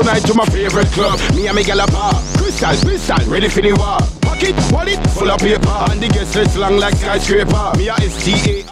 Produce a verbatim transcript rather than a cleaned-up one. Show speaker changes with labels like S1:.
S1: tonight to my favorite club. Me and me gal a bar. Crystal, crystal, ready for the war. Pocket, wallet, full of paper. And the guest list long like skyscraper. Me a S T A